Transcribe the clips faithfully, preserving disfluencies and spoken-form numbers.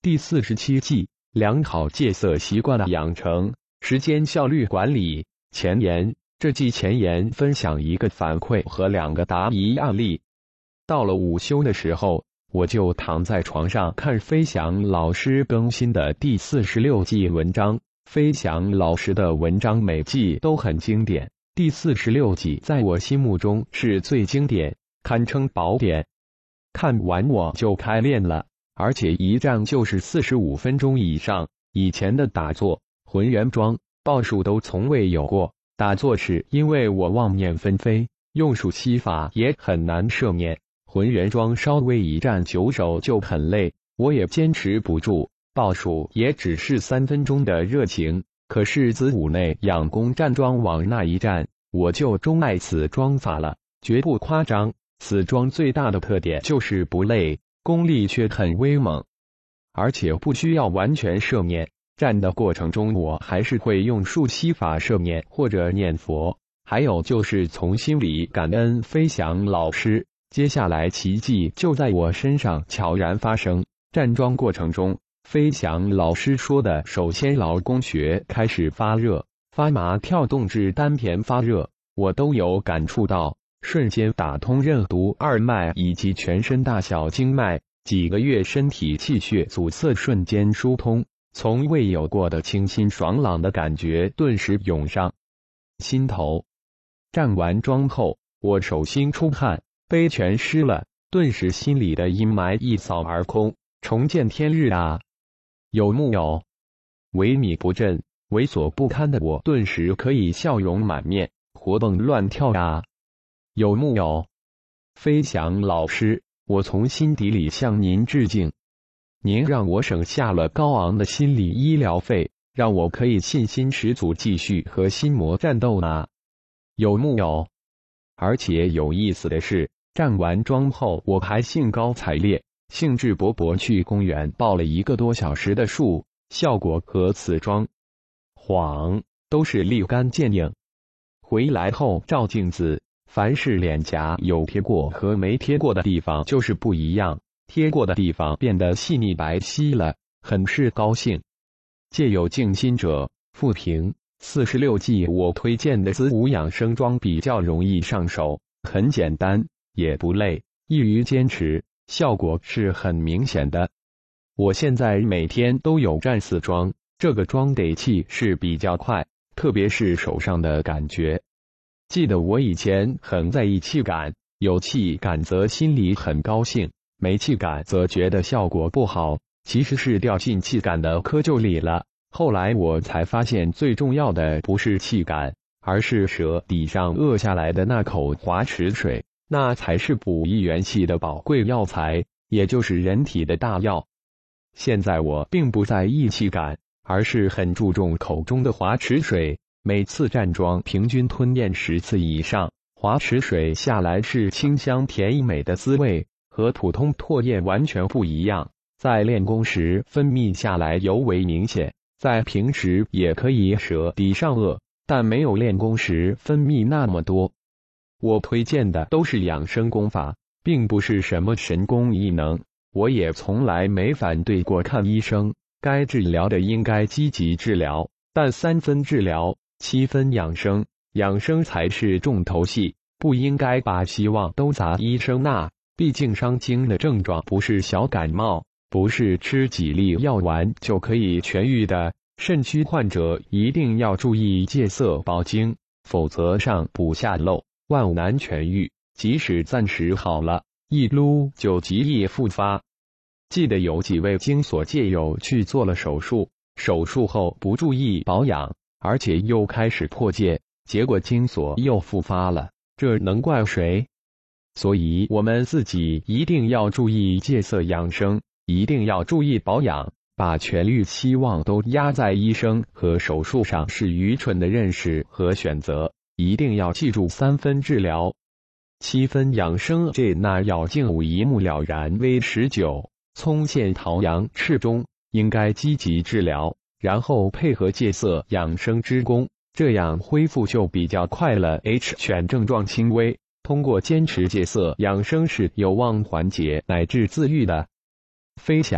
第四十七计，良好戒色习惯的养成，时间效率管理。前言，这季前言分享一个反馈和两个答疑案例。到了午休的时候，我就躺在床上看飞翔老师更新的第四十六季文章。飞翔老师的文章每季都很经典，第四十六季在我心目中是最经典，堪称宝典。看完我就开练了。而且一战就是四十五分钟以上，以前的打坐、浑元桩、抱树都从未有过。打坐是因为我妄念纷飞，用数息法也很难摄念。浑元桩稍微一站久手就很累，我也坚持不住。抱树也只是三分钟的热情，可是子午内养功站桩往那一站，我就钟爱此桩法了，绝不夸张。此桩最大的特点就是不累。功力却很威猛，而且不需要完全摄念。站的过程中，我还是会用数息法摄念或者念佛。还有就是从心里感恩飞翔老师。接下来奇迹就在我身上悄然发生。站桩过程中，飞翔老师说的，首先劳宫穴开始发热、发麻，跳动至丹田发热，我都有感触到。瞬间打通任督二脉以及全身大小经脉，几个月身体气血阻塞瞬间疏通，从未有过的清新爽朗的感觉顿时涌上心头。站完桩后，我手心出汗，杯全湿了，顿时心里的阴霾一扫而空，重见天日啊！有木有？萎靡不振、猥琐不堪的我顿时可以笑容满面，活蹦乱跳啊！有木有？飞翔老师，我从心底里向您致敬。您让我省下了高昂的心理医疗费，让我可以信心十足继续和心魔战斗啊！有木有？而且有意思的是，站完桩后我还兴高采烈、兴致勃勃去公园抱了一个多小时的树，效果和此桩晃都是立竿见影。回来后照镜子。凡是脸颊有贴过和没贴过的地方就是不一样，贴过的地方变得细腻白皙了，很是高兴。借有静心者，复评四十六计，我推荐的子午养生桩比较容易上手，很简单，也不累，易于坚持，效果是很明显的。我现在每天都有站此桩，这个桩得气是比较快，特别是手上的感觉。记得我以前很在意气感，有气感则心里很高兴，没气感则觉得效果不好，其实是掉进气感的窠臼里了。后来我才发现，最重要的不是气感，而是舌底上饿下来的那口滑池水，那才是补益元气的宝贵药材，也就是人体的大药。现在我并不在意气感，而是很注重口中的滑池水。每次站桩平均吞咽十次以上，滑池水下来是清香甜美的滋味，和普通唾液完全不一样。在练功时分泌下来尤为明显，在平时也可以舌底上饿，但没有练功时分泌那么多。我推荐的都是养生功法，并不是什么神功异能。我也从来没反对过看医生，该治疗的应该积极治疗，但三分治疗。七分养生，养生才是重头戏，不应该把希望都砸医生那。毕竟伤精的症状不是小感冒，不是吃几粒药丸就可以痊愈的。肾虚患者一定要注意戒色保精，否则上补下漏，万难痊愈。即使暂时好了，一撸就极易复发。记得有几位经所戒友去做了手术，手术后不注意保养。而且又开始破戒，结果精索又复发了，这能怪谁？所以我们自己一定要注意戒色养生，一定要注意保养，把痊愈希望都压在医生和手术上是愚蠢的认识和选择。一定要记住三分治疗，七分养生。这那要静午一目了然为十九，葱线桃阳赤中，应该积极治疗。然后配合戒色养生之功，这样恢复就比较快了。H 选症状轻微，通过坚持戒色养生是有望缓解乃至自愈的。飞翔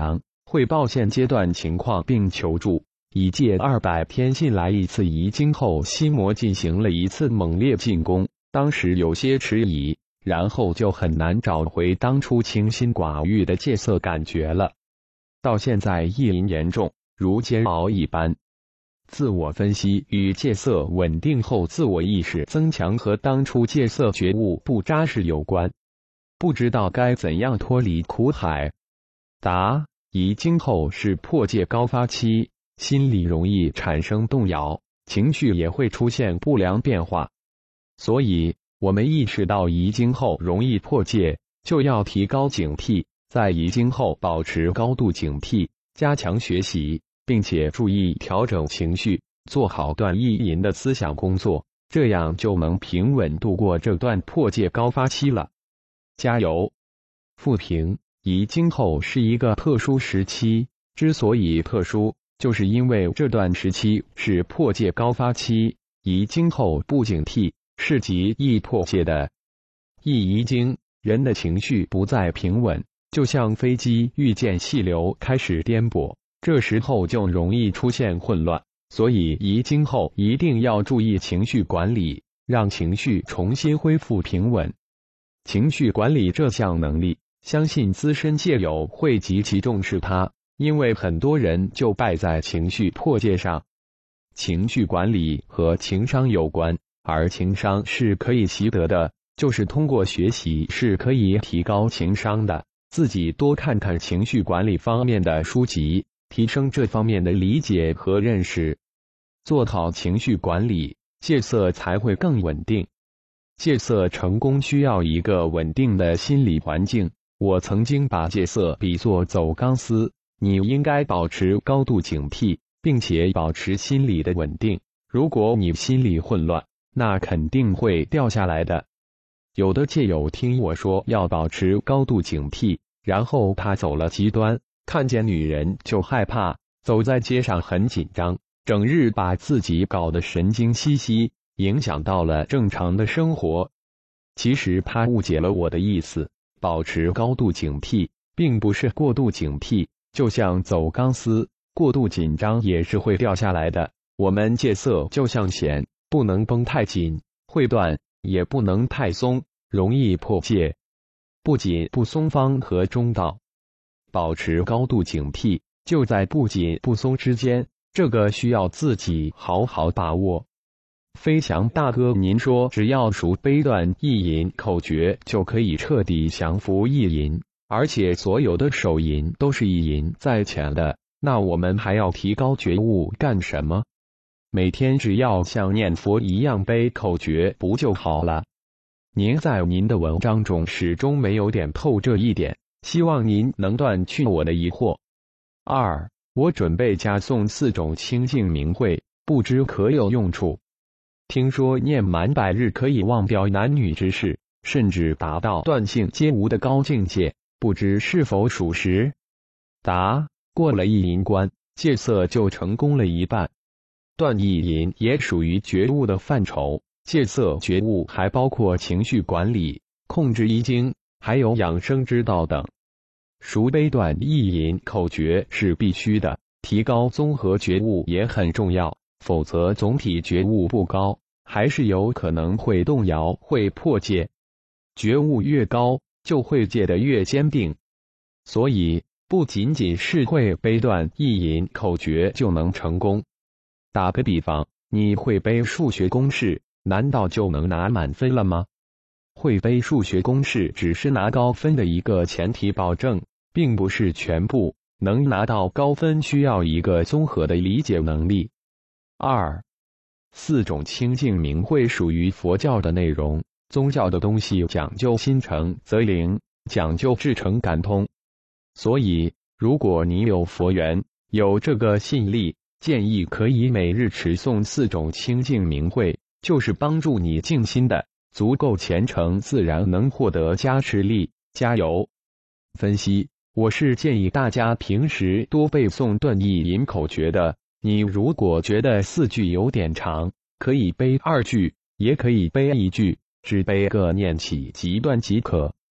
汇报现阶段情况并求助。以借二百天信来一次遗精后，心魔进行了一次猛烈进攻，当时有些迟疑，然后就很难找回当初清心寡欲的戒色感觉了。到现在意淫严重，如煎熬一般。自我分析与戒色稳定后自我意识增强和当初戒色觉悟不扎实有关，不知道该怎样脱离苦海。答：遗精后是破戒高发期，心理容易产生动摇，情绪也会出现不良变化。所以，我们意识到遗精后容易破戒，就要提高警惕，在遗精后保持高度警惕，加强学习，并且注意调整情绪，做好断意淫的思想工作，这样就能平稳度过这段破戒高发期了。加油！复评：遗精后是一个特殊时期，之所以特殊，就是因为这段时期是破戒高发期，遗精后不警惕，是极易破戒的。一遗精，人的情绪不再平稳，就像飞机遇见气流开始颠簸，这时候就容易出现混乱。所以遗精后一定要注意情绪管理，让情绪重新恢复平稳。情绪管理这项能力，相信资深戒友会极其重视它，因为很多人就败在情绪破戒上。情绪管理和情商有关，而情商是可以习得的，就是通过学习是可以提高情商的。自己多看看情绪管理方面的书籍，提升这方面的理解和认识。做好情绪管理，戒色才会更稳定。戒色成功需要一个稳定的心理环境。我曾经把戒色比作走钢丝，你应该保持高度警惕，并且保持心理的稳定。如果你心理混乱，那肯定会掉下来的。有的戒友听我说要保持高度警惕，然后他走了极端，看见女人就害怕，走在街上很紧张，整日把自己搞得神经兮兮，影响到了正常的生活。其实他误解了我的意思，保持高度警惕，并不是过度警惕，就像走钢丝，过度紧张也是会掉下来的。我们戒色就像弦，不能绷太紧，会断，也不能太松，容易破戒。不紧不松方和中道，保持高度警惕，就在不紧不松之间，这个需要自己好好把握。飞翔大哥，您说只要熟背断意淫口诀就可以彻底降服意淫，而且所有的手淫都是意淫在前的，那我们还要提高觉悟干什么？每天只要像念佛一样背口诀不就好了？您在您的文章中始终没有点透这一点，希望您能断去我的疑惑。二，我准备加送四种清净明慧，不知可有用处？听说念满百日可以忘掉男女之事，甚至达到断性皆无的高境界，不知是否属实？答：过了意淫关，戒色就成功了一半。断意淫也属于觉悟的范畴，戒色觉悟还包括情绪管理、控制遗精，还有养生之道等。熟背断意淫口诀是必须的，提高综合觉悟也很重要。否则总体觉悟不高，还是有可能会动摇，会破戒。觉悟越高，就会戒得越坚定。所以不仅仅是会背断意淫口诀就能成功。打个比方，你会背数学公式，难道就能拿满分了吗？会背数学公式只是拿高分的一个前提保证，并不是全部。能拿到高分需要一个综合的理解能力。二，四种清净明慧属于佛教的内容，宗教的东西讲究心诚则灵，讲究至诚感通。所以，如果你有佛缘，有这个信力，建议可以每日持诵四种清净明慧，就是帮助你静心的，足够虔诚，自然能获得加持力。加油！分析：我是建议大家平时多背诵断意淫口诀的。你如果觉得四句有点长，可以背二句，也可以背一句，只背个念起即断即可。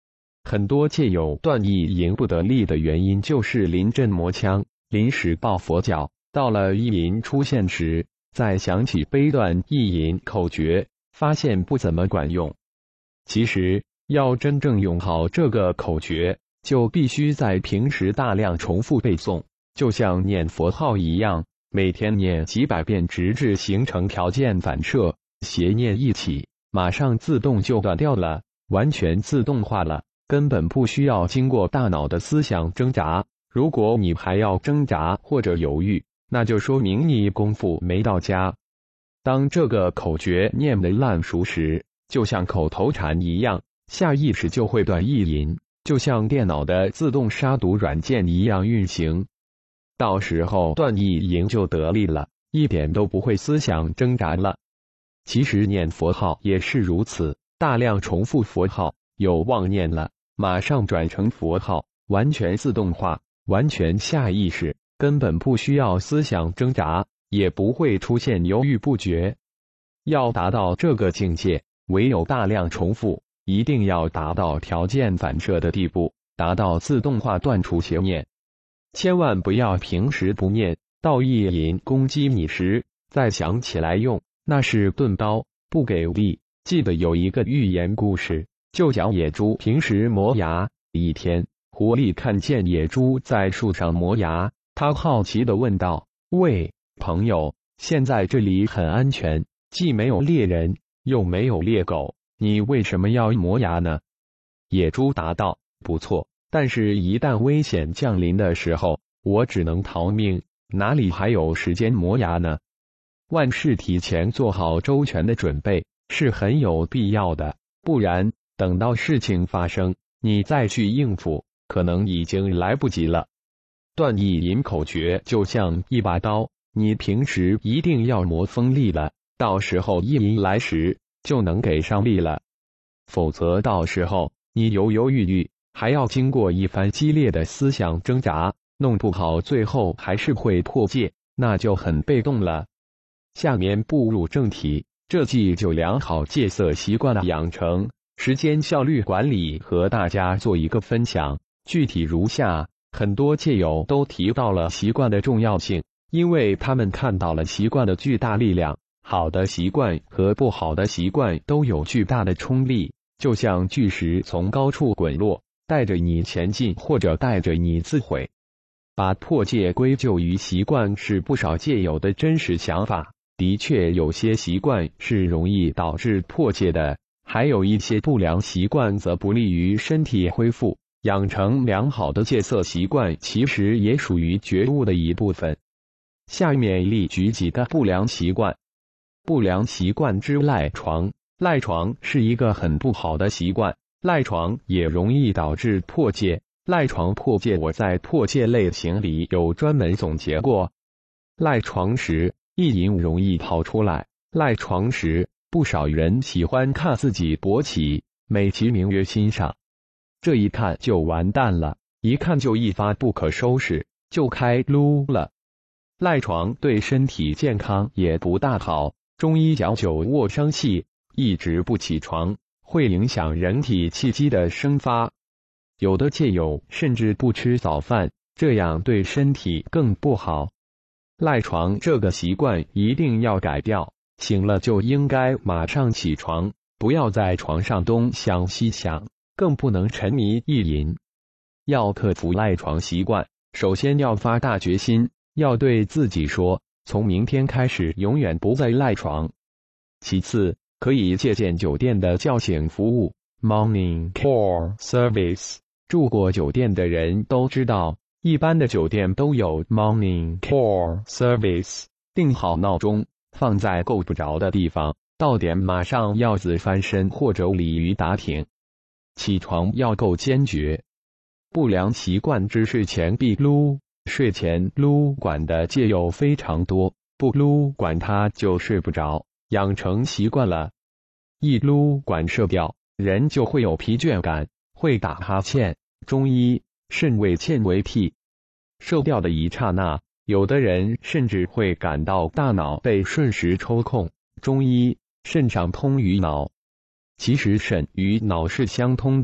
很多戒友断意淫不得力的原因就是临阵磨枪，临时抱佛脚。到了意淫出现时，再想起悲断意淫口诀，发现不怎么管用。其实，要真正用好这个口诀，就必须在平时大量重复背诵，就像念佛号一样，每天念几百遍，直至形成条件反射，邪念一起，马上自动就断掉了，完全自动化了，根本不需要经过大脑的思想挣扎。如果你还要挣扎或者犹豫，那就说明你功夫没到家。当这个口诀念得烂熟时，就像口头禅一样，下意识就会断意淫，就像电脑的自动杀毒软件一样运行。到时候断意淫就得力了，一点都不会思想挣扎了。其实念佛号也是如此，大量重复佛号，有妄念了，马上转成佛号，完全自动化，完全下意识，根本不需要思想挣扎，也不会出现犹豫不决。要达到这个境界，唯有大量重复，一定要达到条件反射的地步，达到自动化断除邪念。千万不要平时不念，到意淫攻击你时再想起来用，那是钝刀，不给力。记得有一个寓言故事，就讲野猪平时磨牙。一天，狐狸看见野猪在树上磨牙，他好奇地问道：“喂，朋友，现在这里很安全，既没有猎人，又没有猎狗，你为什么要磨牙呢？”野猪答道：“不错，但是一旦危险降临的时候，我只能逃命，哪里还有时间磨牙呢？万事提前做好周全的准备是很有必要的，不然等到事情发生，你再去应付，可能已经来不及了。”断意淫口诀就像一把刀，你平时一定要磨锋利了，到时候意淫来时就能给上力了，否则到时候你犹犹豫豫，还要经过一番激烈的思想挣扎，弄不好最后还是会破戒，那就很被动了。下面步入正题，这季就良好戒色习惯的养成、时间效率管理和大家做一个分享，具体如下。很多戒友都提到了习惯的重要性，因为他们看到了习惯的巨大力量。好的习惯和不好的习惯都有巨大的冲力，就像巨石从高处滚落，带着你前进或者带着你自毁。把破戒归咎于习惯是不少戒友的真实想法。的确，有些习惯是容易导致破戒的，还有一些不良习惯则不利于身体恢复。养成良好的戒色习惯其实也属于觉悟的一部分。下面例举几个不良习惯。不良习惯之赖床。赖床是一个很不好的习惯，赖床也容易导致破戒。赖床破戒，我在破戒类型里有专门总结过。赖床时，意淫容易跑出来。赖床时，不少人喜欢看自己勃起，美其名曰欣赏。这一看就完蛋了，一看就一发不可收拾，就开撸了。赖床对身体健康也不大好，中医讲久卧伤气，一直不起床，会影响人体气机的生发。有的戒友甚至不吃早饭，这样对身体更不好。赖床这个习惯一定要改掉，醒了就应该马上起床，不要在床上东想西想，更不能沉迷意淫。要克服赖床习惯，首先要发大决心，要对自己说，从明天开始永远不再赖床。其次，可以借鉴酒店的叫醒服务 Morning Call Service。 住过酒店的人都知道，一般的酒店都有 Morning Call Service。 定好闹钟，放在够不着的地方，到点马上要自翻身或者鲤鱼打挺。起床要够坚决。不良习惯之睡前必撸，睡前撸管的戒友非常多，不撸管他就睡不着，养成习惯了，一撸管射掉，人就会有疲倦感，会打哈欠。中医肾为欠为癖，射掉的一刹那，有的人甚至会感到大脑被瞬时抽空。中医肾上通于脑，其实肾与脑是相通的，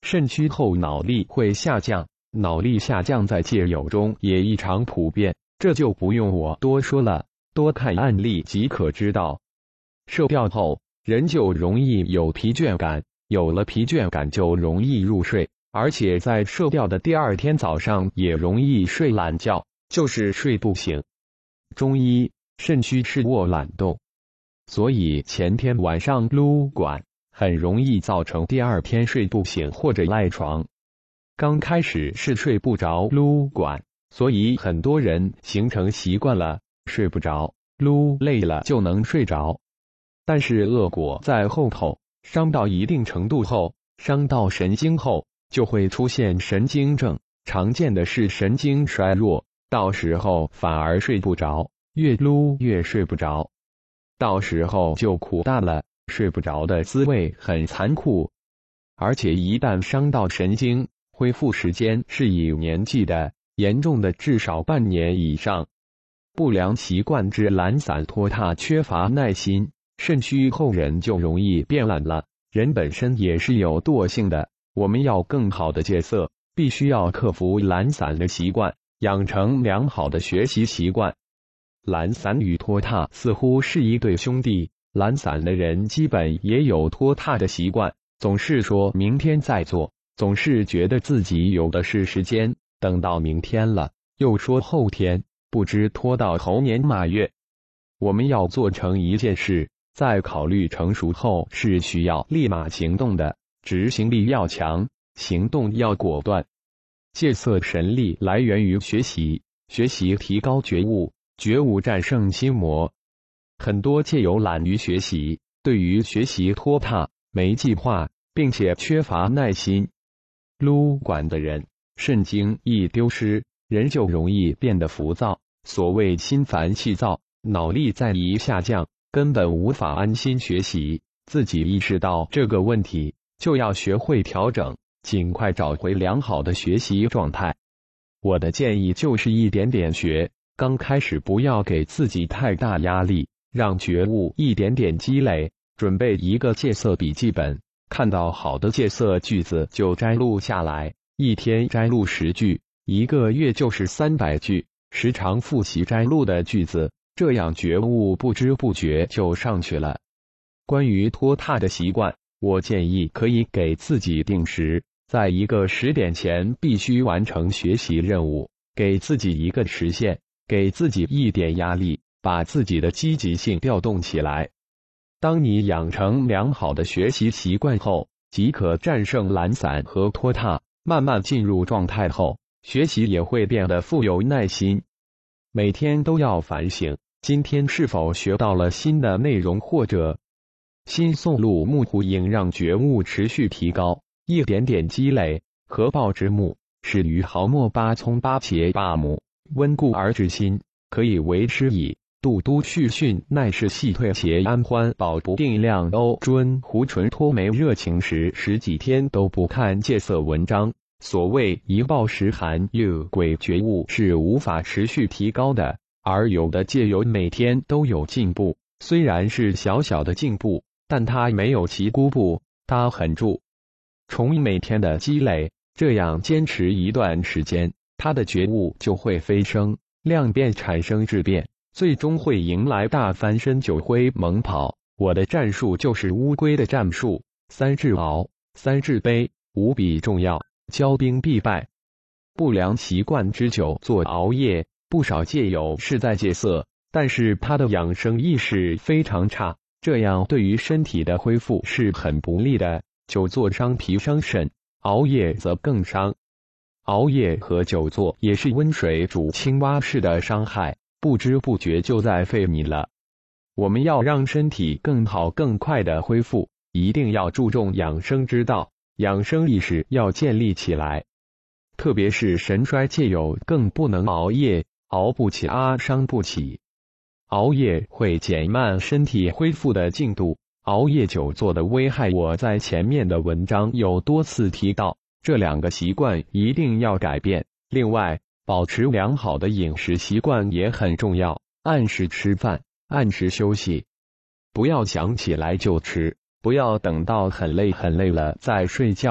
肾虚后脑力会下降，脑力下降在戒友中也异常普遍，这就不用我多说了，多看案例即可知道。摄掉后，人就容易有疲倦感，有了疲倦感就容易入睡，而且在摄掉的第二天早上也容易睡懒觉，就是睡不醒。中医，肾虚是卧懒动，所以前天晚上撸管，很容易造成第二天睡不醒或者赖床。刚开始是睡不着撸管，所以很多人形成习惯了，睡不着，撸累了就能睡着。但是恶果在后头，伤到一定程度后，伤到神经后，就会出现神经症，常见的是神经衰弱，到时候反而睡不着，越撸越睡不着，到时候就苦大了，睡不着的滋味很残酷，而且一旦伤到神经，恢复时间是以年计的，严重的至少半年以上。不良习惯之懒散拖沓，缺乏耐心，肾虚后人就容易变懒了。人本身也是有惰性的，我们要更好的戒色，必须要克服懒散的习惯，养成良好的学习习惯。懒散与拖沓似乎是一对兄弟，懒散的人基本也有拖沓的习惯，总是说明天再做，总是觉得自己有的是时间，等到明天了，又说后天，不知拖到猴年马月。我们要做成一件事，在考虑成熟后是需要立马行动的，执行力要强，行动要果断。戒色神力来源于学习，学习提高觉悟，觉悟战胜心魔。很多戒友懒于学习，对于学习拖沓，没计划，并且缺乏耐心。撸管的人，肾精一丢失，人就容易变得浮躁，所谓心烦气躁，脑力再一下降，根本无法安心学习。自己意识到这个问题，就要学会调整，尽快找回良好的学习状态。我的建议就是一点点学，刚开始不要给自己太大压力，让觉悟一点点积累，准备一个戒色笔记本，看到好的戒色句子就摘录下来，一天摘录十句，一个月就是三百句，时常复习摘录的句子，这样觉悟不知不觉就上去了。关于拖沓的习惯，我建议可以给自己定时，在一个时点前必须完成学习任务，给自己一个时限，给自己一点压力，把自己的积极性调动起来。当你养成良好的学习习惯后，即可战胜懒散和拖沓，慢慢进入状态后，学习也会变得富有耐心。每天都要反省，今天是否学到了新的内容或者新送入木虎影，让觉悟持续提高，一点点积累。合抱之木，始于毫末八葱八茄八母，温故而知新，可以为师矣。杜都续训，奈是细退且安欢保不定量欧尊胡唇脱眉热情时十几天都不看戒色文章。所谓一抱十寒有鬼觉悟是无法持续提高的，而有的戒友每天都有进步，虽然是小小的进步，但他没有其姑步，他很注重每天的积累，这样坚持一段时间，他的觉悟就会飞升，量变产生质变，最终会迎来大翻身，九挥猛跑。我的战术就是乌龟的战术，三至熬，三至悲，无比重要，骄兵必败。不良习惯之久坐熬夜，不少戒友是在戒色，但是他的养生意识非常差，这样对于身体的恢复是很不利的。久坐伤脾伤肾，熬夜则更伤。熬夜和久坐也是温水煮青蛙式的伤害，不知不觉就在废你了。我们要让身体更好更快的恢复，一定要注重养生之道，养生意识要建立起来。特别是神衰戒友更不能熬夜，熬不起啊伤不起。熬夜会减慢身体恢复的进度，熬夜久坐的危害我在前面的文章有多次提到，这两个习惯一定要改变。另外，保持良好的饮食习惯也很重要，按时吃饭，按时休息，不要想起来就吃，不要等到很累很累了再睡觉，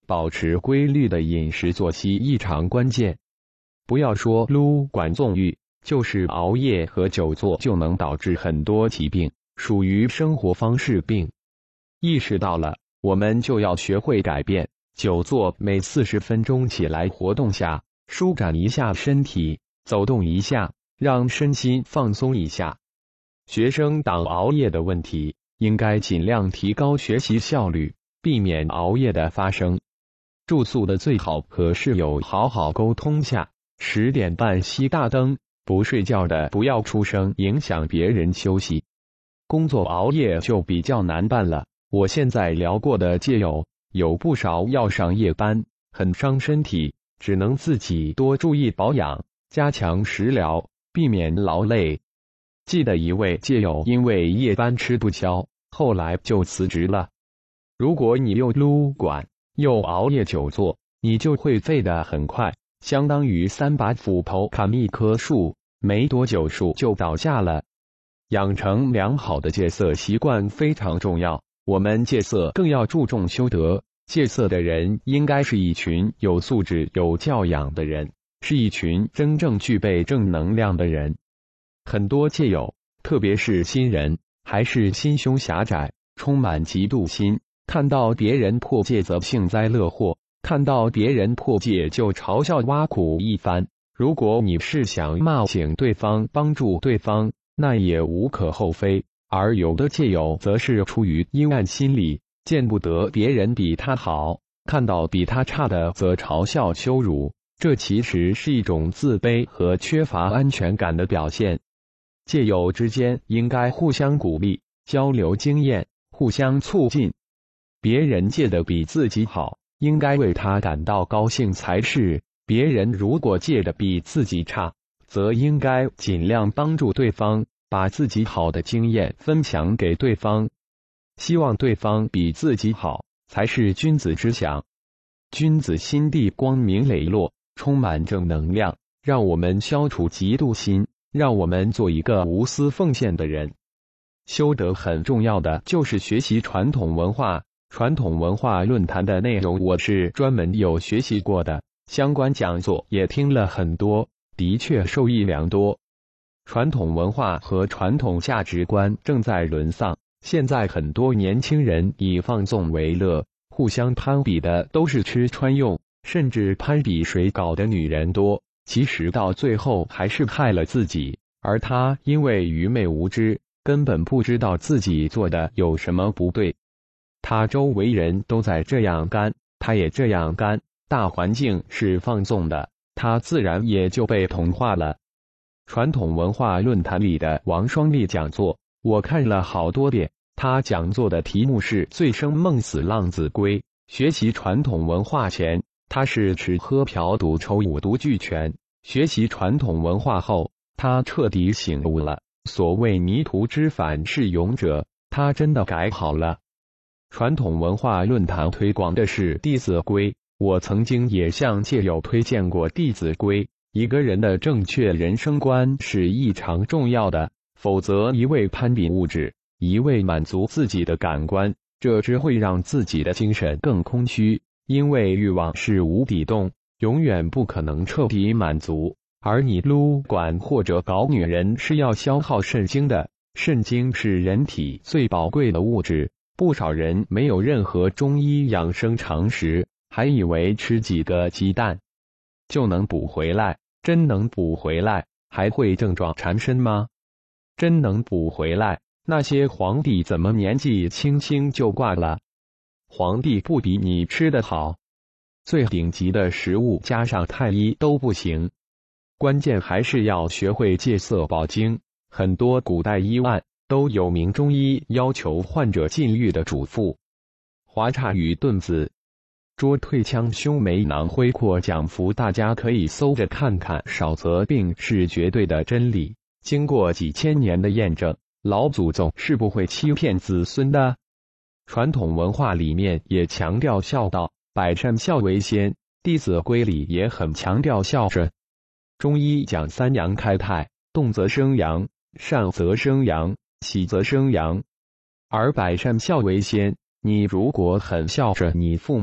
保持规律的饮食作息异常关键。不要说撸管纵欲，就是熬夜和久坐就能导致很多疾病，属于生活方式病。意识到了，我们就要学会改变。久坐每四十分钟起来活动下，舒展一下身体，走动一下，让身心放松一下。学生党熬夜的问题，应该尽量提高学习效率，避免熬夜的发生。住宿的最好和室友好好沟通下，十点半熄大灯，不睡觉的不要出声，影响别人休息。工作熬夜就比较难办了，我现在聊过的戒友，有不少要上夜班，很伤身体，只能自己多注意保养，加强食疗，避免劳累。记得一位戒友因为夜班吃不消，后来就辞职了。如果你又撸管又熬夜久坐，你就会废得很快，相当于三把斧头砍一棵树，没多久树就倒下了。养成良好的戒色习惯非常重要，我们戒色更要注重修德。戒色的人应该是一群有素质、有教养的人，是一群真正具备正能量的人。很多戒友，特别是新人，还是心胸狭窄，充满嫉妒心，看到别人破戒则幸灾乐祸，看到别人破戒就嘲笑挖苦一番。如果你是想骂醒对方、帮助对方，那也无可厚非。而有的戒友则是出于阴暗心理，见不得别人比他好，看到比他差的则嘲笑羞辱，这其实是一种自卑和缺乏安全感的表现。戒友之间应该互相鼓励，交流经验，互相促进。别人戒得比自己好，应该为他感到高兴才是。别人如果戒得比自己差，则应该尽量帮助对方，把自己好的经验分享给对方。希望对方比自己好，才是君子之想。君子心地光明磊落，充满正能量，让我们消除嫉妒心，让我们做一个无私奉献的人。修德很重要的就是学习传统文化，传统文化论坛的内容我是专门有学习过的，相关讲座也听了很多，的确受益良多。传统文化和传统价值观正在沦丧，现在很多年轻人以放纵为乐，互相攀比的都是吃穿用，甚至攀比谁搞的女人多，其实到最后还是害了自己。而他因为愚昧无知，根本不知道自己做的有什么不对。他周围人都在这样干，他也这样干，大环境是放纵的，他自然也就被同化了。传统文化论坛里的王双立讲座，我看了好多遍。他讲座的题目是醉生梦死浪子归。学习传统文化前，他是吃喝嫖赌抽五毒俱全；学习传统文化后，他彻底醒悟了。所谓迷途知返是勇者，他真的改好了。传统文化论坛推广的是《弟子规》，我曾经也向戒友推荐过《弟子规》。一个人的正确人生观是异常重要的，否则一味攀比物质，一味满足自己的感官，这只会让自己的精神更空虚。因为欲望是无底洞，永远不可能彻底满足。而你撸管或者搞女人是要消耗肾精的，肾精是人体最宝贵的物质。不少人没有任何中医养生常识，还以为吃几个鸡蛋就能补回来。真能补回来，还会症状缠身吗？真能补回来，那些皇帝怎么年纪轻轻就挂了？皇帝不比你吃得好，最顶级的食物加上太医都不行。关键还是要学会戒色保精。很多古代医案都有名中医要求患者禁欲的嘱咐。华侘与盾子捉退枪胸眉囊恢廓讲服，大家可以搜着看看。少则病是绝对的真理，经过几千年的验证，老祖宗是不会欺骗子孙的。传统文化里面也强调孝道，百善孝为先，弟子规里也很强调孝顺。中医讲三阳开泰，动则生阳，善则生阳，喜则生阳。而百善孝为先，你如果很孝顺你父母，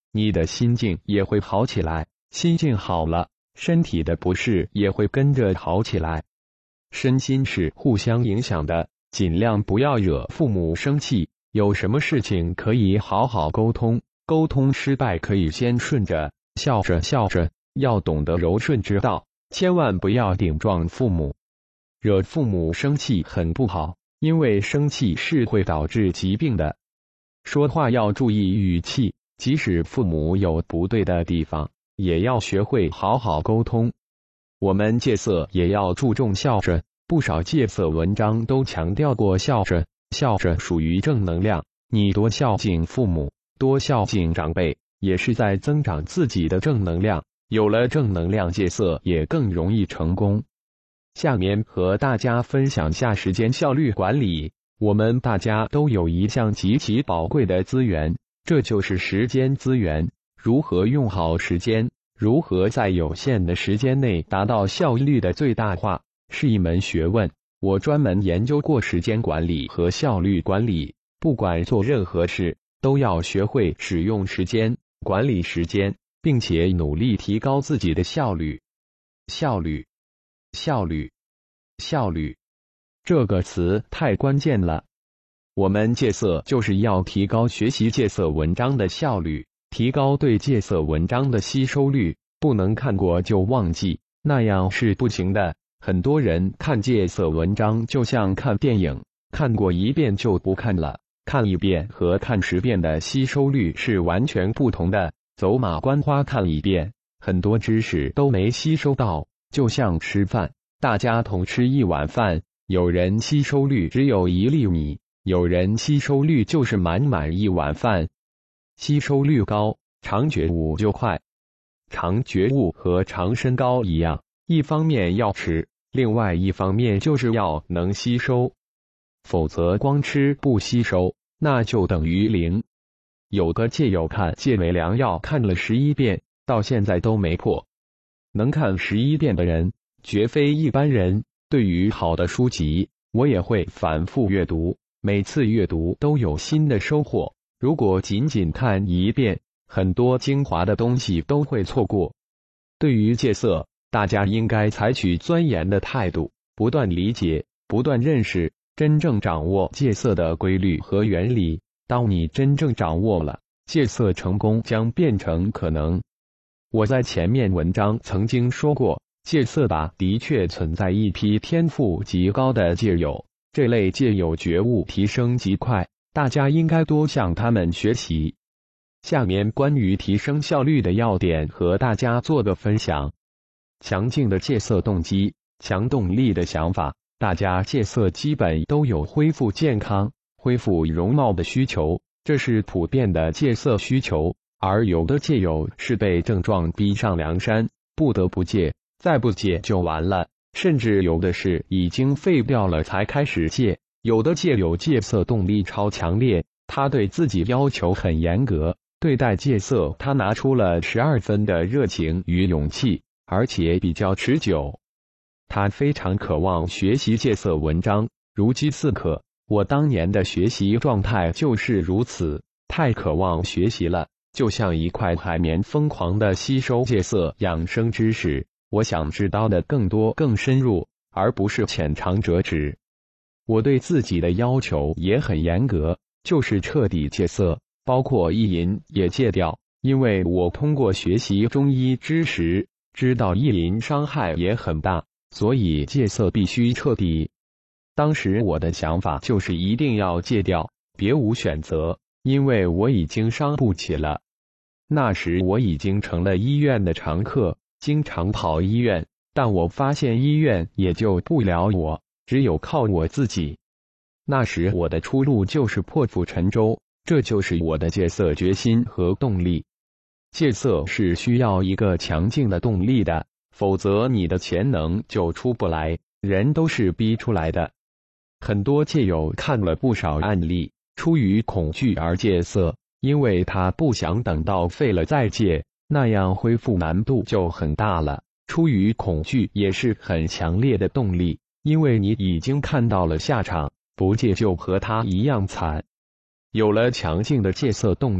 你的心境也会好起来。心境好了，身体的不适也会跟着好起来。身心是互相影响的，尽量不要惹父母生气。有什么事情可以好好沟通，沟通失败可以先顺着，笑着笑着，要懂得柔顺之道，千万不要顶撞父母。惹父母生气很不好，因为生气是会导致疾病的。说话要注意语气，即使父母有不对的地方，也要学会好好沟通。我们戒色也要注重孝顺，不少戒色文章都强调过孝顺。孝顺属于正能量，你多孝敬父母，多孝敬长辈，也是在增长自己的正能量。有了正能量，戒色也更容易成功。下面和大家分享下时间效率管理。我们大家都有一项极其宝贵的资源，这就是时间资源。如何用好时间，如何在有限的时间内达到效率的最大化，是一门学问。我专门研究过时间管理和效率管理，不管做任何事，都要学会使用时间，管理时间，并且努力提高自己的效率。效率，效率，效率，这个词太关键了。我们戒色就是要提高学习戒色文章的效率，提高对戒色文章的吸收率，不能看过就忘记，那样是不行的。很多人看戒色文章就像看电影，看过一遍就不看了。看一遍和看十遍的吸收率是完全不同的。走马观花看一遍，很多知识都没吸收到。就像吃饭，大家同吃一碗饭，有人吸收率只有一粒米，有人吸收率就是满满一碗饭。吸收率高，常觉悟就快。常觉悟和常身高一样，一方面要吃，另外一方面就是要能吸收，否则光吃不吸收，那就等于零。有个戒友看《戒为良药》看了十一遍，到现在都没破。能看十一遍的人，绝非一般人。对于好的书籍，我也会反复阅读，每次阅读都有新的收获。如果仅仅看一遍，很多精华的东西都会错过。对于戒色，大家应该采取钻研的态度，不断理解，不断认识，真正掌握戒色的规律和原理。当你真正掌握了，戒色成功将变成可能。我在前面文章曾经说过，戒色吧的确存在一批天赋极高的戒友，这类戒友觉悟提升极快，大家应该多向他们学习。下面关于提升效率的要点和大家做个分享。强劲的戒色动机，强动力的想法，大家戒色基本都有恢复健康、恢复容貌的需求，这是普遍的戒色需求。而有的戒友是被症状逼上梁山，不得不戒，再不戒就完了，甚至有的是已经废掉了才开始戒。有的戒友戒色动力超强烈，他对自己要求很严格，对待戒色他拿出了十二分的热情与勇气，而且比较持久。他非常渴望学习戒色文章，如饥似渴。我当年的学习状态就是如此，太渴望学习了，就像一块海绵疯狂地吸收戒色养生知识。我想知道的更多更深入，而不是浅尝辄止。我对自己的要求也很严格，就是彻底戒色，包括意淫也戒掉。因为我通过学习中医知识，知道意淫伤害也很大，所以戒色必须彻底。当时我的想法就是一定要戒掉，别无选择，因为我已经伤不起了。那时我已经成了医院的常客，经常跑医院，但我发现医院也救不了我，只有靠我自己。那时我的出路就是破釜沉舟，这就是我的戒色决心和动力。戒色是需要一个强劲的动力的，否则你的潜能就出不来，人都是逼出来的。很多戒友看了不少案例，出于恐惧而戒色，因为他不想等到废了再戒，那样恢复难度就很大了。出于恐惧也是很强烈的动力，因为你已经看到了下场，不戒就和他一样惨。有了强劲的戒色动力，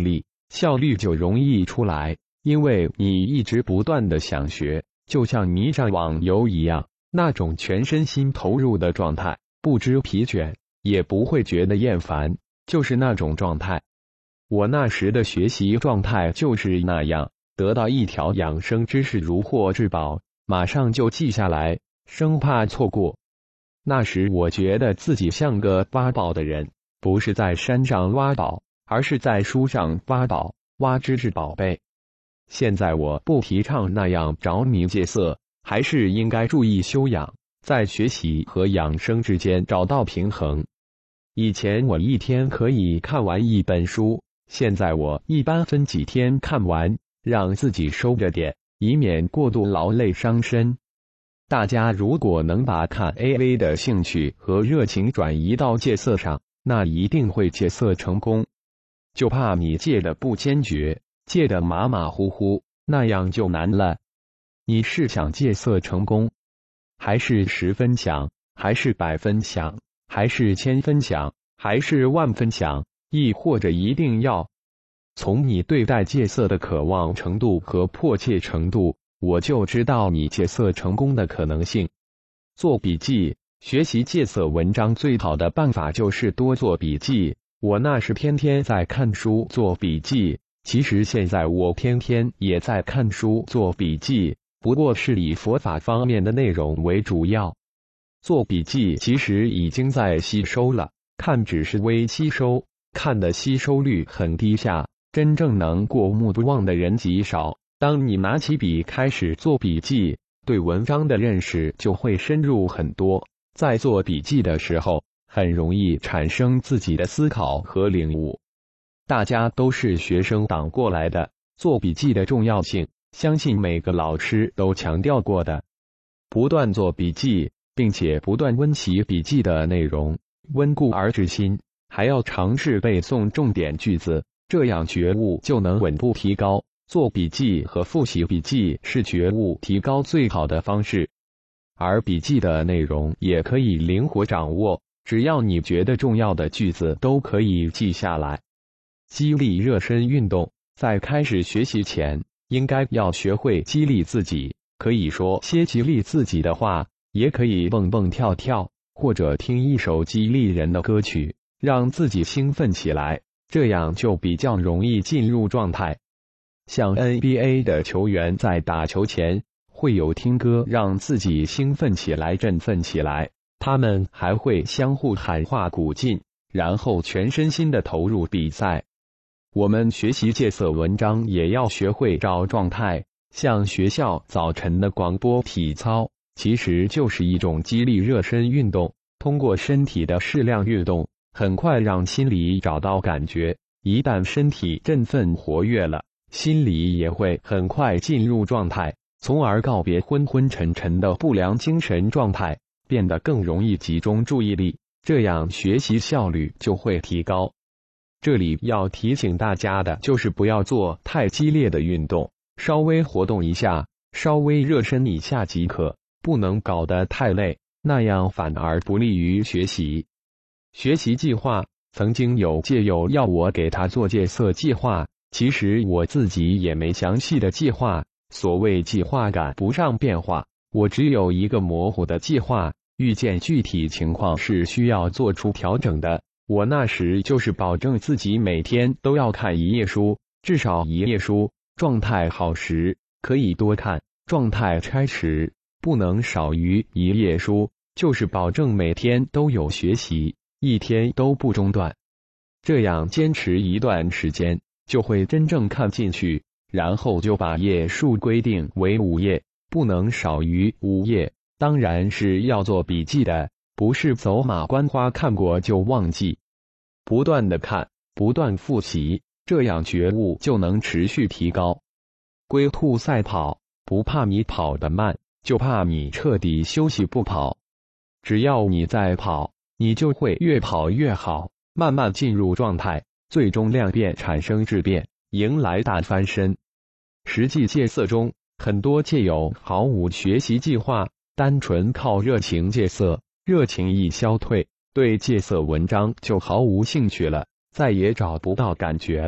效率就容易出来，因为你一直不断的想学，就像迷上网游一样，那种全身心投入的状态，不知疲倦，也不会觉得厌烦，就是那种状态。我那时的学习状态就是那样，得到一条养生知识如获至宝，马上就记下来，生怕错过。那时我觉得自己像个挖宝的人，不是在山上挖宝，而是在书上挖宝，挖知识宝贝。现在我不提倡那样着迷戒色，还是应该注意修养，在学习和养生之间找到平衡。以前我一天可以看完一本书，现在我一般分几天看完，让自己收着点，以免过度劳累伤身。大家如果能把看 A V 的兴趣和热情转移到戒色上，那一定会戒色成功。就怕你戒的不坚决，戒的马马虎虎，那样就难了。你是想戒色成功，还是十分想，还是百分想，还是千分想，还是万分想，亦或者一定要？从你对待戒色的渴望程度和迫切程度，我就知道你戒色成功的可能性。做笔记，学习戒色文章最好的办法就是多做笔记。我那时天天在看书做笔记，其实现在我天天也在看书做笔记，不过是以佛法方面的内容为主要。做笔记其实已经在吸收了，看只是微吸收，看的吸收率很低下，真正能过目不忘的人极少。当你拿起笔开始做笔记，对文章的认识就会深入很多。在做笔记的时候，很容易产生自己的思考和领悟。大家都是学生党过来的，做笔记的重要性，相信每个老师都强调过的。不断做笔记，并且不断温习笔记的内容，温故而知新，还要尝试背诵重点句子，这样觉悟就能稳步提高。做笔记和复习笔记是觉悟提高最好的方式，而笔记的内容也可以灵活掌握，只要你觉得重要的句子都可以记下来。激励热身运动，在开始学习前，应该要学会激励自己，可以说些激励自己的话，也可以蹦蹦跳跳，或者听一首激励人的歌曲，让自己兴奋起来，这样就比较容易进入状态。像 N B A 的球员在打球前会有听歌让自己兴奋起来、振奋起来，他们还会相互喊话鼓劲，然后全身心的投入比赛。我们学习戒色文章也要学会找状态，像学校早晨的广播体操，其实就是一种激励热身运动，通过身体的适量运动，很快让心理找到感觉，一旦身体振奋活跃了，心理也会很快进入状态，从而告别昏昏沉沉的不良精神状态，变得更容易集中注意力，这样学习效率就会提高。这里要提醒大家的就是不要做太激烈的运动，稍微活动一下，稍微热身一下即可，不能搞得太累，那样反而不利于学习。学习计划，曾经有戒友要我给他做戒色计划，其实我自己也没详细的计划，所谓计划赶不上变化，我只有一个模糊的计划，遇见具体情况是需要做出调整的。我那时就是保证自己每天都要看一页书，至少一页书，状态好时可以多看，状态差时不能少于一页书，就是保证每天都有学习，一天都不中断。这样坚持一段时间，就会真正看进去，然后就把页数规定为五页，不能少于五页，当然是要做笔记的，不是走马观花看过就忘记。不断的看，不断复习，这样觉悟就能持续提高。龟兔赛跑，不怕你跑得慢，就怕你彻底休息不跑。只要你在跑，你就会越跑越好，慢慢进入状态，最终量变产生质变，迎来大翻身。实际戒色中，很多戒友毫无学习计划，单纯靠热情戒色，热情一消退，对戒色文章就毫无兴趣了，再也找不到感觉了，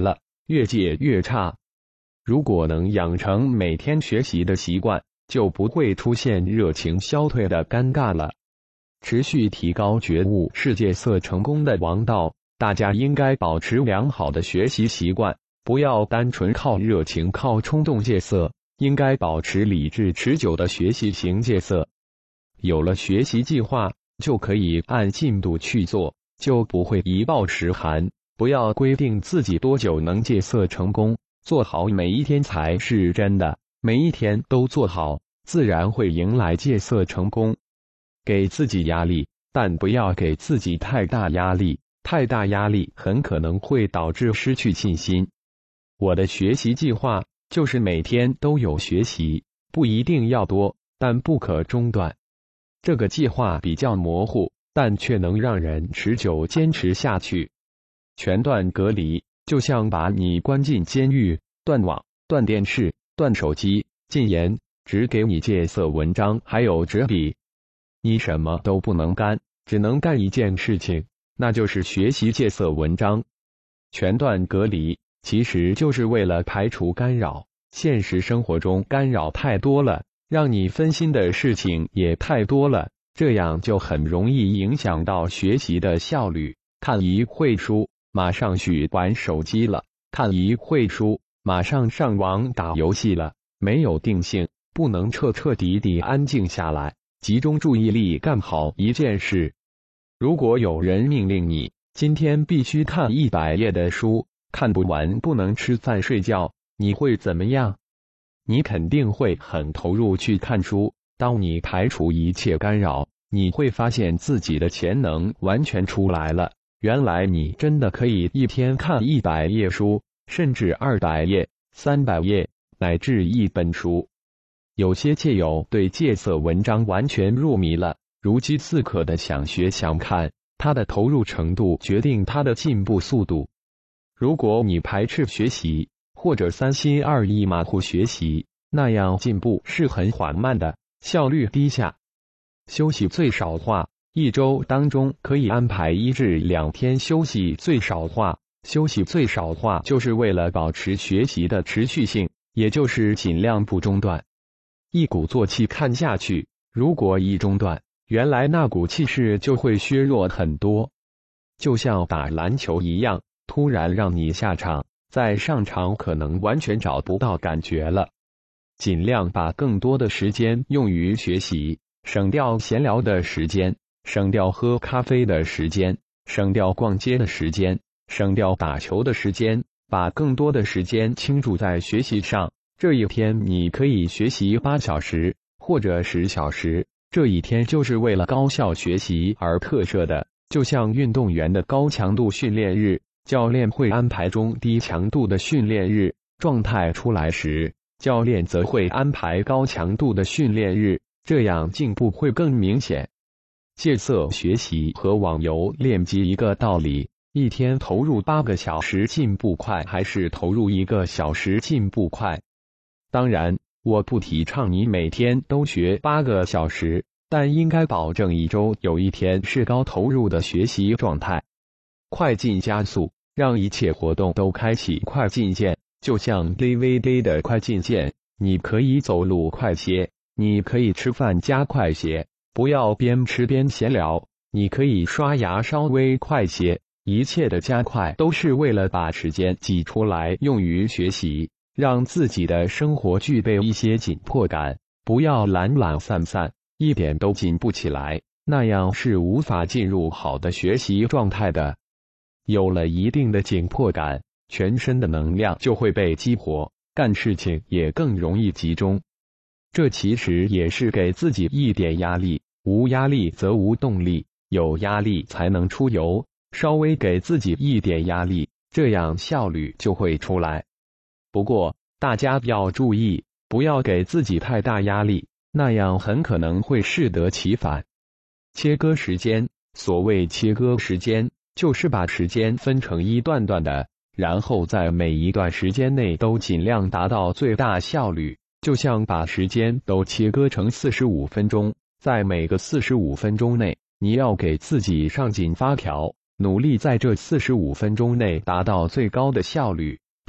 越戒越差。如果能养成每天学习的习惯，就不会出现热情消退的尴尬了。持续提高觉悟是戒色成功的王道，大家应该保持良好的学习习惯，不要单纯靠热情、靠冲动戒色，应该保持理智持久的学习型戒色。有了学习计划，就可以按进度去做，就不会一暴十寒。不要规定自己多久能戒色成功，做好每一天才是真的，每一天都做好，自然会迎来戒色成功。给自己压力，但不要给自己太大压力，太大压力很可能会导致失去信心。我的学习计划就是每天都有学习，不一定要多，但不可中断。这个计划比较模糊，但却能让人持久坚持下去。全段隔离，就像把你关进监狱，断网、断电视、断手机，禁言，只给你戒色文章还有纸笔。你什么都不能干，只能干一件事情，那就是学习戒色文章。全段隔离其实就是为了排除干扰，现实生活中干扰太多了，让你分心的事情也太多了，这样就很容易影响到学习的效率。看一会书，马上去玩手机了，看一会书，马上上网打游戏了，没有定性，不能彻彻底底安静下来，集中注意力干好一件事。如果有人命令你今天必须看一百页的书，看不完不能吃饭睡觉，你会怎么样？你肯定会很投入去看书。当你排除一切干扰，你会发现自己的潜能完全出来了。原来你真的可以一天看一百页书，甚至二百页、三百页，乃至一本书。有些戒友对戒色文章完全入迷了，如饥似渴的想学想看，他的投入程度决定他的进步速度。如果你排斥学习，或者三心二意马虎学习，那样进步是很缓慢的，效率低下。休息最少化，一周当中可以安排一至两天休息最少化。休息最少化就是为了保持学习的持续性，也就是尽量不中断。一鼓作气看下去，如果一中断，原来那股气势就会削弱很多。就像打篮球一样，突然让你下场，再上场可能完全找不到感觉了。尽量把更多的时间用于学习，省掉闲聊的时间，省掉喝咖啡的时间，省掉逛街的时间，省掉打球的时间，把更多的时间倾注在学习上。这一天你可以学习八小时或者十小时，这一天就是为了高效学习而特设的。就像运动员的高强度训练日，教练会安排中低强度的训练日，状态出来时，教练则会安排高强度的训练日，这样进步会更明显。戒色学习和网游练级一个道理，一天投入八个小时进步快，还是投入一个小时进步快？当然，我不提倡你每天都学八个小时，但应该保证一周有一天是高投入的学习状态。快进加速，让一切活动都开启快进键，就像 D V D 的快进键，你可以走路快些，你可以吃饭加快些，不要边吃边闲聊，你可以刷牙稍微快些，一切的加快都是为了把时间挤出来用于学习，让自己的生活具备一些紧迫感，不要懒懒散散，一点都紧不起来，那样是无法进入好的学习状态的。有了一定的紧迫感，全身的能量就会被激活，干事情也更容易集中。这其实也是给自己一点压力，无压力则无动力，有压力才能出油，稍微给自己一点压力，这样效率就会出来。不过，大家要注意，不要给自己太大压力，那样很可能会适得其反。切割时间，所谓切割时间，就是把时间分成一段段的，然后在每一段时间内都尽量达到最大效率。就像把时间都切割成四十五分钟，在每个四十五分钟内，你要给自己上紧发条，努力在这四十五分钟内达到最高的效率。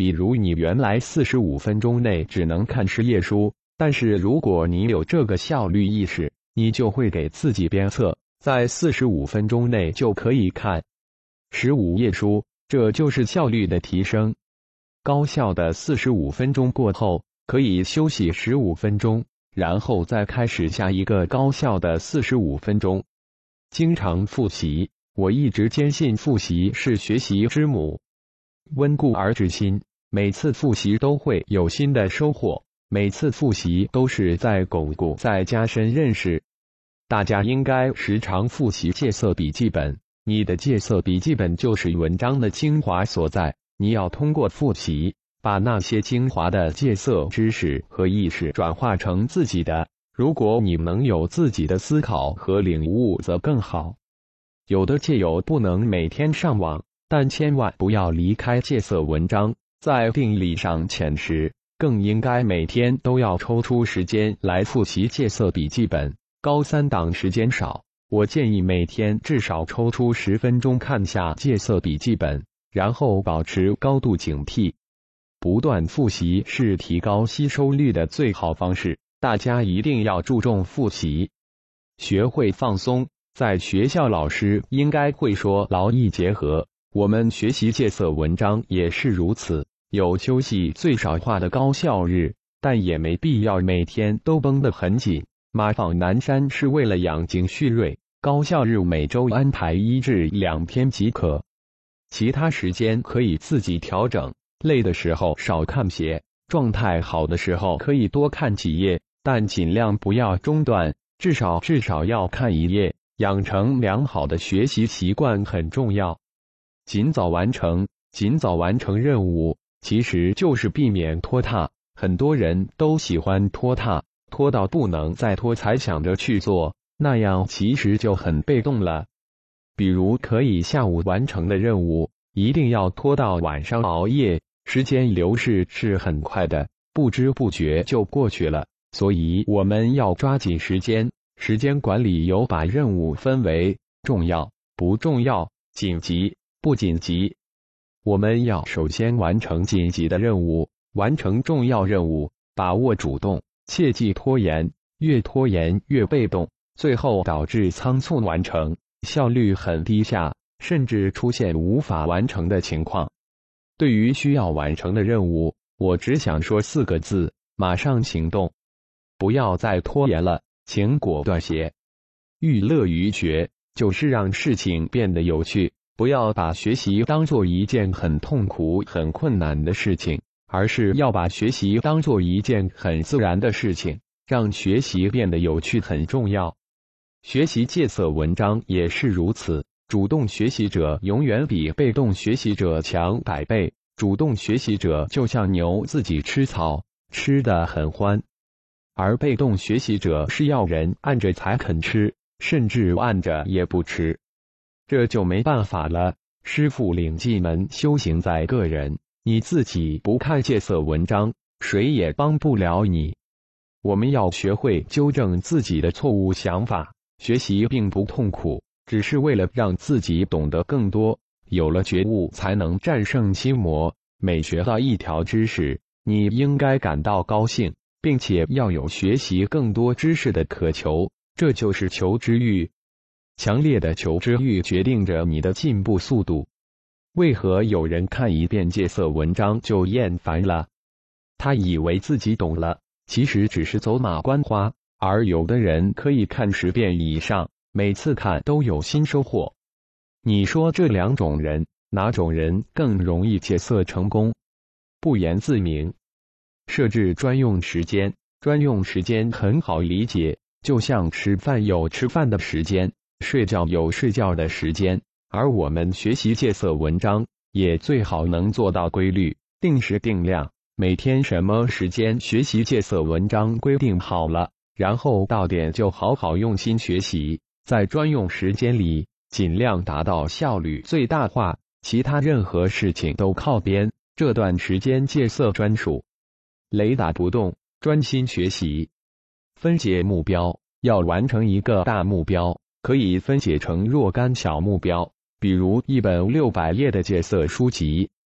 比如你原来四十五分钟内只能看十页书，但是如果你有这个效率意识，你就会给自己鞭策，在四十五分钟内就可以看十五页书，这就是效率的提升。高效的四十五分钟过后，可以休息十五分钟，然后再开始下一个高效的四十五分钟。经常复习，我一直坚信复习是学习之母。温故而知新，每次复习都会有新的收获，每次复习都是在巩固、在加深认识。大家应该时常复习戒色笔记本，你的戒色笔记本就是文章的精华所在。你要通过复习，把那些精华的戒色知识和意识转化成自己的。如果你能有自己的思考和领悟，则更好。有的戒友不能每天上网，但千万不要离开戒色文章，在定力上浅时，更应该每天都要抽出时间来复习戒色笔记本。高三党时间少，我建议每天至少抽出十分钟看下戒色笔记本，然后保持高度警惕。不断复习是提高吸收率的最好方式，大家一定要注重复习。学会放松，在学校老师应该会说劳逸结合，我们学习戒色文章也是如此，有休息最少化的高效日，但也没必要每天都绷得很紧。马放南山是为了养精蓄锐，高效日每周安排一至两天即可，其他时间可以自己调整。累的时候少看些，状态好的时候可以多看几页，但尽量不要中断，至少至少要看一页。养成良好的学习习惯很重要。尽早完成，尽早完成任务，其实就是避免拖沓。很多人都喜欢拖沓，拖到不能再拖才想着去做，那样其实就很被动了。比如可以下午完成的任务，一定要拖到晚上熬夜，时间流逝是很快的，不知不觉就过去了。所以我们要抓紧时间，时间管理有把任务分为重要、不重要、紧急、不紧急。我们要首先完成紧急的任务，完成重要任务，把握主动，切忌拖延，越拖延越被动，最后导致仓促完成，效率很低下，甚至出现无法完成的情况。对于需要完成的任务，我只想说四个字：马上行动。不要再拖延了，请果断些。寓乐于学，就是让事情变得有趣，不要把学习当做一件很痛苦、很困难的事情，而是要把学习当做一件很自然的事情，让学习变得有趣很重要。学习戒色文章也是如此，主动学习者永远比被动学习者强百倍。主动学习者就像牛自己吃草，吃得很欢，而被动学习者是要人按着才肯吃，甚至按着也不吃，这就没办法了。师父领进门，修行在个人，你自己不看戒色文章，谁也帮不了你。我们要学会纠正自己的错误想法，学习并不痛苦，只是为了让自己懂得更多。有了觉悟，才能战胜心魔。每学到一条知识，你应该感到高兴，并且要有学习更多知识的渴求，这就是求知欲。强烈的求知欲决定着你的进步速度。为何有人看一遍戒色文章就厌烦了？他以为自己懂了，其实只是走马观花，而有的人可以看十遍以上，每次看都有新收获。你说这两种人，哪种人更容易戒色成功？不言自明。设置专用时间，专用时间很好理解，就像吃饭有吃饭的时间，睡觉有睡觉的时间，而我们学习戒色文章，也最好能做到规律，定时定量，每天什么时间学习戒色文章规定好了，然后到点就好好用心学习，在专用时间里尽量达到效率最大化，其他任何事情都靠边，这段时间戒色专属。雷打不动，专心学习。分解目标，要完成一个大目标，可以分解成若干小目标，比如一本六百页的戒色书籍，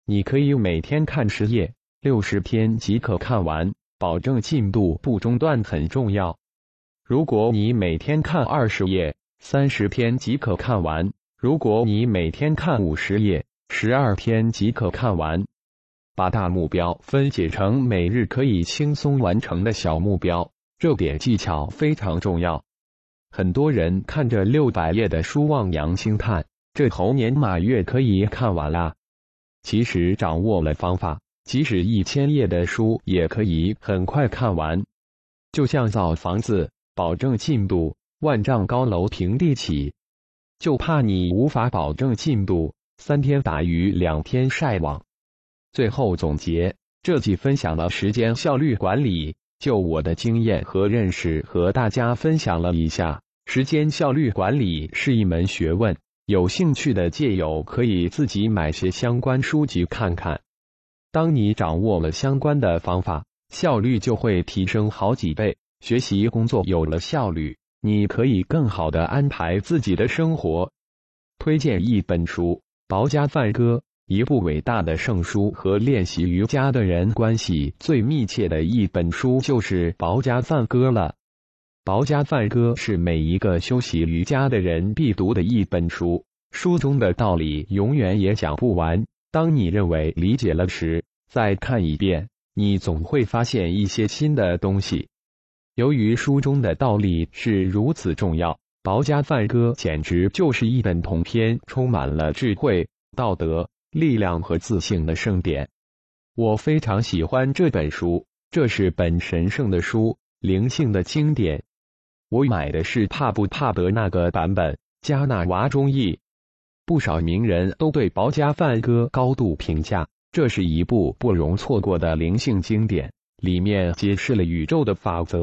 你可以每天看十页，六十天即可看完，保证进度不中断很重要。如果你每天看二十页，三十天即可看完；如果你每天看五十页，十二天即可看完。把大目标分解成每日可以轻松完成的小目标，这点技巧非常重要。很多人看着六百页的书望洋兴叹，这猴年马月可以看完啦。其实掌握了方法，即使一千页的书也可以很快看完。就像造房子，保证进度，万丈高楼平地起。就怕你无法保证进度，三天打鱼两天晒网。最后总结，这集分享了时间效率管理，就我的经验和认识和大家分享了一下。时间效率管理是一门学问，有兴趣的戒友可以自己买些相关书籍看看。当你掌握了相关的方法，效率就会提升好几倍，学习工作有了效率，你可以更好的安排自己的生活。推荐一本书，薄家梵歌。一部伟大的圣书和练习瑜伽的人关系最密切的一本书就是《薄家梵歌》了。《薄家梵歌》是每一个修习瑜伽的人必读的一本书，书中的道理永远也讲不完。当你认为理解了时，再看一遍，你总会发现一些新的东西。由于书中的道理是如此重要，《薄家梵歌》简直就是一本通篇，充满了智慧、道德、力量和自信的圣典。我非常喜欢这本书，这是本神圣的书，灵性的经典。我买的是帕布帕德那个版本，加纳娃中译。不少名人都对《薄家梵歌》高度评价，这是一部不容错过的灵性经典，里面揭示了宇宙的法则。